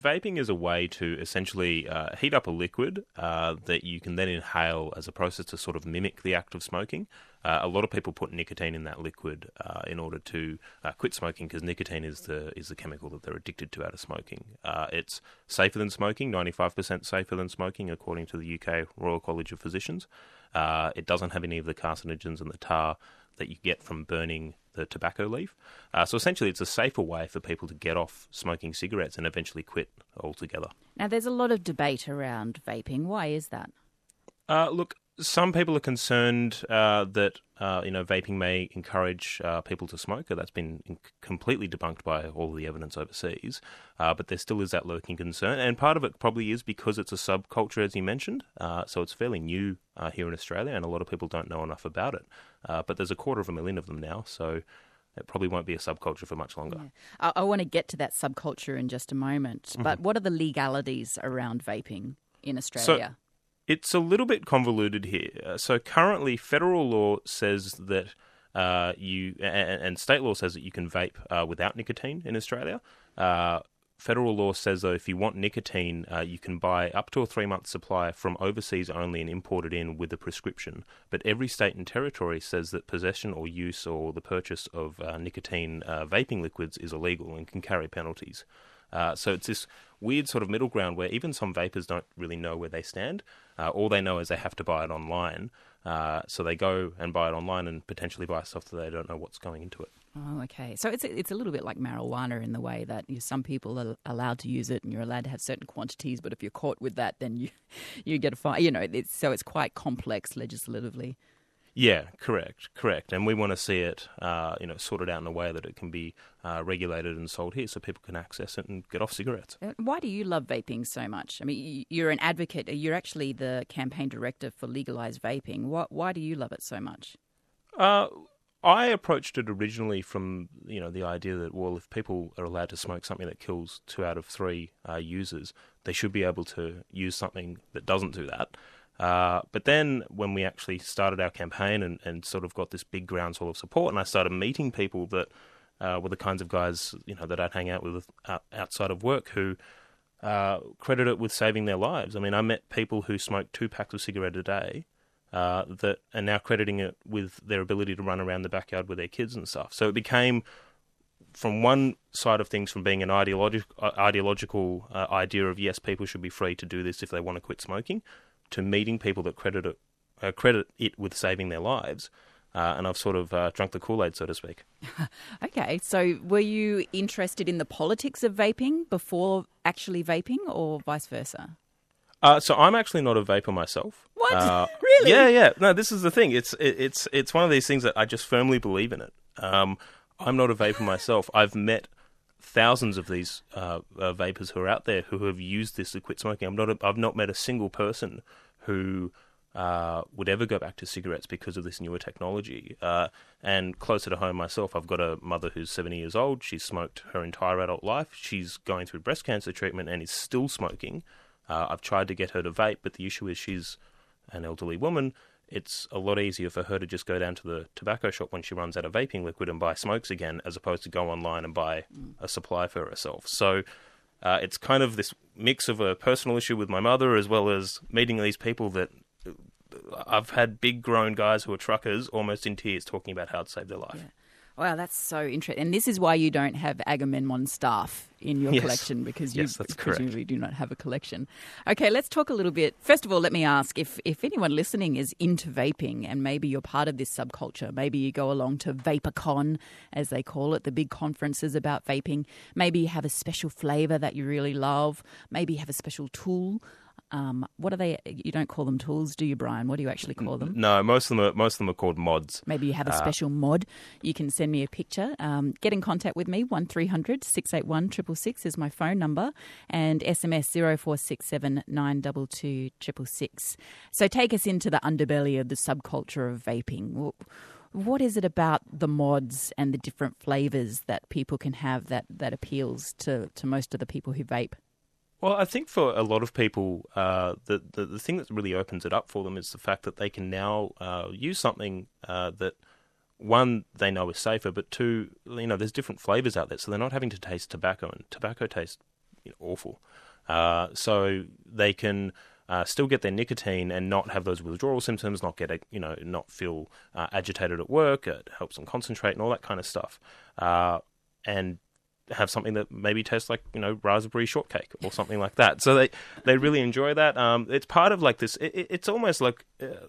Vaping is a way to essentially heat up a liquid that you can then inhale as a process to sort of mimic the act of smoking. A lot of people put nicotine in that liquid in order to quit smoking, because nicotine is the chemical that they're addicted to out of smoking. It's safer than smoking, 95% safer than smoking, according to the UK Royal College of Physicians. It doesn't have any of the carcinogens and the tar that you get from burning the tobacco leaf. So essentially it's a safer way for people to get off smoking cigarettes and eventually quit altogether. Now, there's a lot of debate around vaping. Why is that? Look, some people are concerned that vaping may encourage people to smoke. That's been completely debunked by all of the evidence overseas. But there still is that lurking concern, and part of it probably is because it's a subculture, as you mentioned. So it's fairly new here in Australia, and a lot of people don't know enough about it. But there's 250,000 of them now, so it probably won't be a subculture for much longer. Yeah. I want to get to that subculture in just a moment. But what are the legalities around vaping in Australia? It's a little bit convoluted here. So currently, federal law says that and state law says that you can vape without nicotine in Australia. Federal law says, though, if you want nicotine, you can buy up to a 3-month supply from overseas only and import it in with a prescription. But every state and territory says that possession or use or the purchase of nicotine vaping liquids is illegal and can carry penalties. So it's this weird sort of middle ground where even some vapers don't really know where they stand. All they know is they have to buy it online. So they go and buy it online and potentially buy stuff that they don't know what's going into it. Oh, okay. So it's a little bit like marijuana in the way that some people are allowed to use it and you're allowed to have certain quantities, but if you're caught with that, then you get a fine. So it's quite complex legislatively. Yeah, correct. And we want to see it, sorted out in a way that it can be regulated and sold here so people can access it and get off cigarettes. Why do you love vaping so much? I mean, you're an advocate. You're actually the campaign director for legalised vaping. Why do you love it so much? I approached it originally from, the idea that, well, if people are allowed to smoke something that kills 2 out of 3 users, they should be able to use something that doesn't do that. But then when we actually started our campaign and sort of got this big groundswell of support, and I started meeting people that were the kinds of guys, that I'd hang out with outside of work who credit it with saving their lives. I mean, I met people who smoked 2 packs of cigarette a day that are now crediting it with their ability to run around the backyard with their kids and stuff. So it became, from one side of things, from being an ideological idea of, yes, people should be free to do this if they want to quit smoking, to meeting people that credit it with saving their lives. And I've sort of drunk the Kool-Aid, so to speak. Okay, so were you interested in the politics of vaping before actually vaping, or vice versa? So I'm actually not a vapor myself. What? Really? Yeah. No, this is the thing. It's one of these things that I just firmly believe in it. I'm not a vapor myself. I've met thousands of these vapors who are out there who have used this to quit smoking. I've not met a single person who would ever go back to cigarettes because of this newer technology. And closer to home myself, I've got a mother who's 70 years old. She's smoked her entire adult life. She's going through breast cancer treatment and is still smoking. I've tried to get her to vape, but the issue is she's an elderly woman. It's a lot easier for her to just go down to the tobacco shop when she runs out of vaping liquid and buy smokes again, as opposed to go online and buy a supply for herself. So it's kind of this mix of a personal issue with my mother, as well as meeting these people that I've had big grown guys who are truckers almost in tears talking about how to save their life. Yeah. Wow, that's so interesting. And this is why you don't have Agamemnon staff in your collection, because you presumably do not have a collection. Okay, let's talk a little bit. First of all, let me ask, if anyone listening is into vaping and maybe you're part of this subculture, maybe you go along to VaporCon, as they call it, the big conferences about vaping, maybe you have a special flavour that you really love, maybe you have a special tool. What are they? You don't call them tools, do you, Brian? What do you actually call them? No, most of them are called mods. Maybe you have a special mod. You can send me a picture. Get in contact with me. 1300 681 666 is my phone number, and SMS 0467 922 666. So take us into the underbelly of the subculture of vaping. What is it about the mods and the different flavours that people can have that appeals to most of the people who vape? Well, I think for a lot of people, the thing that really opens it up for them is the fact that they can now use something that, one, they know is safer, but two, there's different flavours out there, so they're not having to taste tobacco, and tobacco tastes awful. So they can still get their nicotine and not have those withdrawal symptoms, not get not feel agitated at work. It helps them concentrate and all that kind of stuff, and have something that maybe tastes like raspberry shortcake or something like that. So they really enjoy that. It's part of like this. It's almost like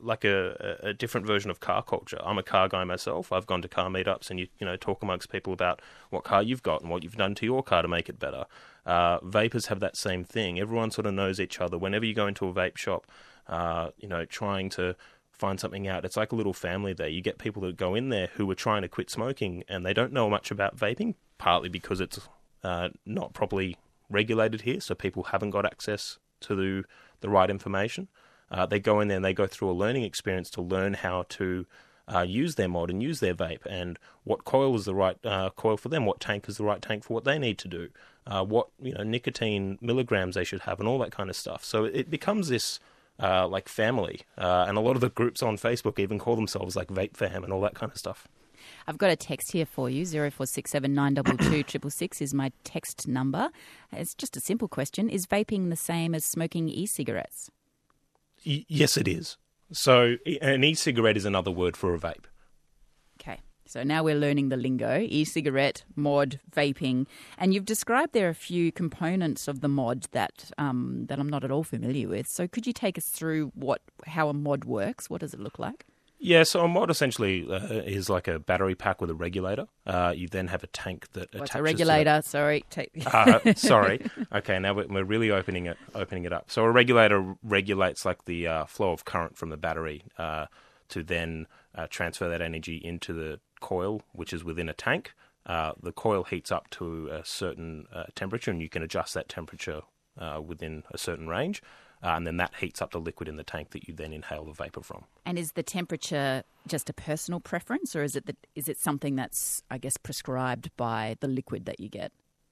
a different version of car culture. I'm a car guy myself. I've gone to car meetups and you talk amongst people about what car you've got and what you've done to your car to make it better. Vapers have that same thing. Everyone sort of knows each other. Whenever you go into a vape shop, trying to find something out, it's like a little family there. You get people that go in there who are trying to quit smoking and they don't know much about vaping, partly because it's not properly regulated here, so people haven't got access to the right information. They go in there and they go through a learning experience to learn how to use their mod and use their vape, and what coil is the right coil for them, what tank is the right tank for what they need to do, what nicotine milligrams they should have, and all that kind of stuff. So it becomes this like family, and a lot of the groups on Facebook even call themselves like Vape Fam and all that kind of stuff. I've got a text here for you. 0467 922 666 is my text number. It's just a simple question. Is vaping the same as smoking e-cigarettes? Yes, it is. So an e-cigarette is another word for a vape. Okay. So now we're learning the lingo, e-cigarette, mod, vaping. And you've described there a few components of the mod that I'm not at all familiar with. So could you take us through how a mod works? What does it look like? Yeah, so a mod essentially is like a battery pack with a regulator. You then have a tank that attaches. What's a regulator? Sorry. Sorry. Okay, now we're really opening it up. So a regulator regulates like the flow of current from the battery to then transfer that energy into the coil, which is within a tank. The coil heats up to a certain temperature, and you can adjust that temperature within a certain range. And then that heats up the liquid in the tank that you then inhale the vapor from. And is the temperature just a personal preference, or is it something that's, I guess, prescribed by the liquid that you get?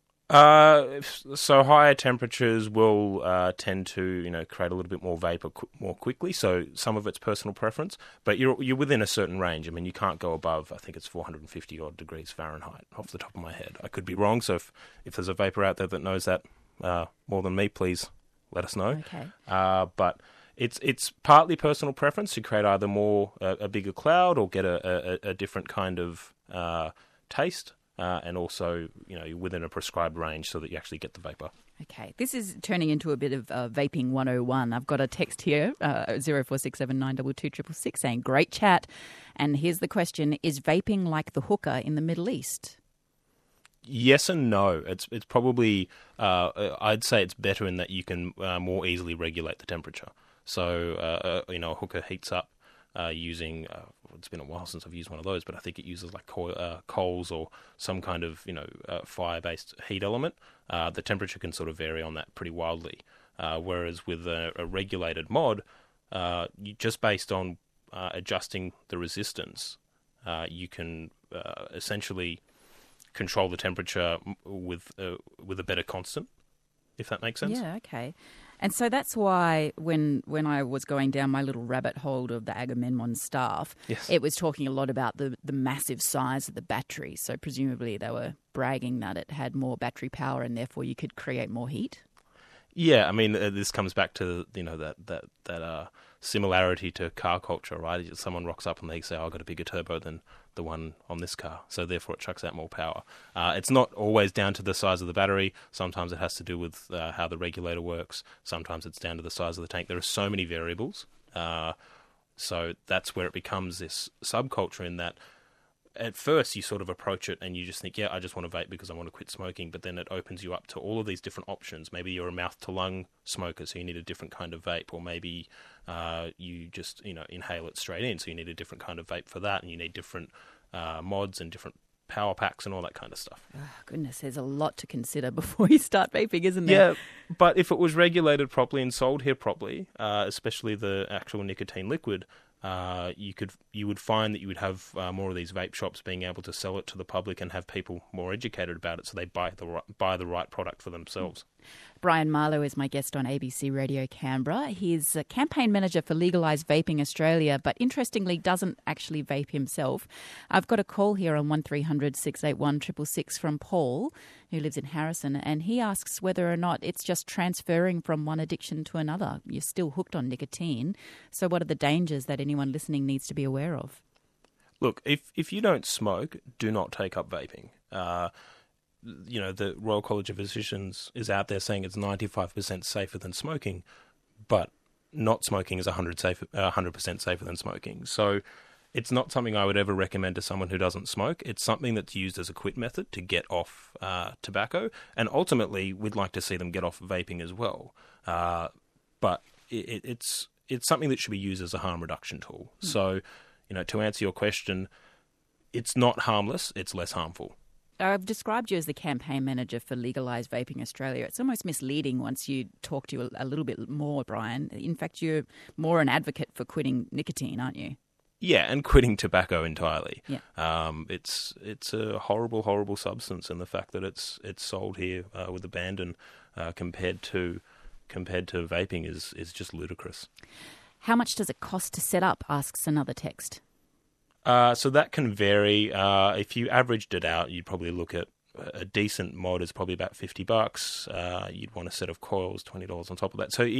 So higher temperatures will tend to create a little bit more vapor more quickly. So some of it's personal preference, but you're within a certain range. I mean, you can't go above, I think it's 450 odd degrees Fahrenheit off the top of my head. I could be wrong. So if there's a vapor out there that knows that more than me, please let us know. Okay. But it's partly personal preference to create either a bigger cloud or get a different kind of taste, and also within a prescribed range so that you actually get the vapor. Okay, this is turning into a bit of Vaping 101. I've got a text here, 0467 922 666, saying, great chat. And here's the question, is vaping like the hookah in the Middle East? Yes and no. It's probably, I'd say it's better in that you can more easily regulate the temperature. So, a hookah heats up using, it's been a while since I've used one of those, but I think it uses like coals or some kind of, fire-based heat element. The temperature can sort of vary on that pretty wildly. Whereas with a regulated mod, you just based on adjusting the resistance, you can essentially control the temperature with a better constant, if that makes sense. Yeah, okay. And so that's why when I was going down my little rabbit hole of the Agamemnon staff, yes, it was talking a lot about the massive size of the battery. So presumably they were bragging that it had more battery power and therefore you could create more heat. Yeah, I mean, this comes back to that similarity to car culture, right? Someone rocks up and they say, I've got a bigger turbo than the one on this car, so therefore it chucks out more power. It's not always down to the size of the battery. Sometimes it has to do with how the regulator works. Sometimes it's down to the size of the tank. There are so many variables. So that's where it becomes this subculture in that at first you sort of approach it and you just think, yeah, I just want to vape because I want to quit smoking, but then it opens you up to all of these different options. Maybe you're a mouth-to-lung smoker, so you need a different kind of vape, or maybe you just inhale it straight in, so you need a different kind of vape for that, and you need different mods and different power packs and all that kind of stuff. Oh, goodness, there's a lot to consider before you start vaping, isn't there? Yeah, but if it was regulated properly and sold here properly, especially the actual nicotine liquid, you would find that you would have more of these vape shops being able to sell it to the public and have people more educated about it, so they buy the right product for themselves. Brian Marlow is my guest on ABC Radio Canberra. He's a campaign manager for Legalise Vaping Australia, but interestingly doesn't actually vape himself. I've got a call here on 1300 681 666 from Paul, who lives in Harrison, and he asks whether or not it's just transferring from one addiction to another. You're still hooked on nicotine, so what are the dangers that anyone listening needs to be aware of? Look, if you don't smoke, do not take up vaping. The Royal College of Physicians is out there saying it's 95% safer than smoking, but not smoking is 100% safer than smoking. So it's not something I would ever recommend to someone who doesn't smoke. It's something that's used as a quit method to get off tobacco, and ultimately we'd like to see them get off vaping as well. But it's something that should be used as a harm reduction tool. So, to answer your question, it's not harmless, it's less harmful. I've described you as the campaign manager for Legalise Vaping Australia. It's almost misleading once you talk to you a little bit more, Brian. In fact, you're more an advocate for quitting nicotine, aren't you? Yeah, and quitting tobacco entirely. Yeah. It's a horrible, horrible substance, and the fact that it's sold here with abandon compared to vaping is just ludicrous. How much does it cost to set up, asks another text. So that can vary. If you averaged it out, you'd probably look at a decent mod is probably about $50. You'd want a set of coils, $20 on top of that. So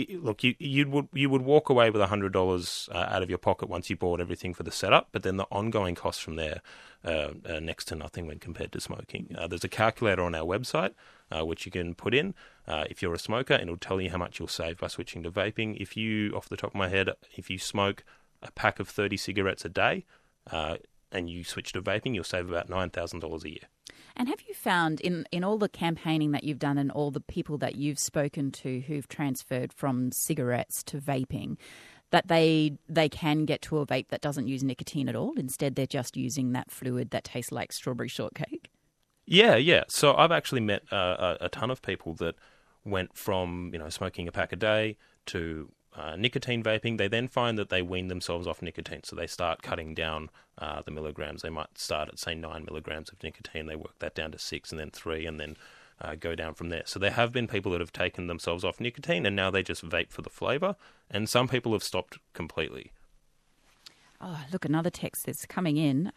you would walk away with $100 out of your pocket once you bought everything for the setup, but then the ongoing costs from there are next to nothing when compared to smoking. There's a calculator on our website which you can put in if you're a smoker, and it'll tell you how much you'll save by switching to vaping. If you, off the top of my head, if you smoke a pack of 30 cigarettes a day and you switch to vaping, you'll save about $9,000 a year. And have you found in all the campaigning that you've done and all the people that you've spoken to who've transferred from cigarettes to vaping, that they can get to a vape that doesn't use nicotine at all? Instead, they're just using that fluid that tastes like strawberry shortcake? Yeah. So I've actually met a ton of people that went from smoking a pack a day to nicotine vaping. They then find that they wean themselves off nicotine, so they start cutting down the milligrams. They might start at, say, 9 milligrams of nicotine. They work that down to 6 and then 3 and then go down from there. So there have been people that have taken themselves off nicotine and now they just vape for the flavour, and some people have stopped completely. Oh, look, another text that's coming in.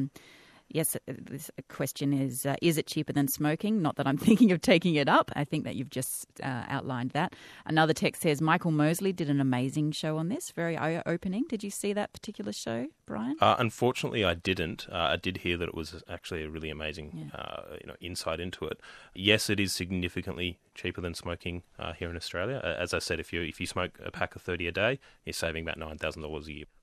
Yes, this question is it cheaper than smoking? Not that I'm thinking of taking it up. I think that you've just outlined that. Another text says, Michael Mosley did an amazing show on this, very eye-opening. Did you see that particular show, Brian? Unfortunately, I didn't. I did hear that it was actually a really amazing insight into it. Yes, it is significantly cheaper than smoking here in Australia. As I said, if you smoke a pack of 30 a day, you're saving about $9,000 a year.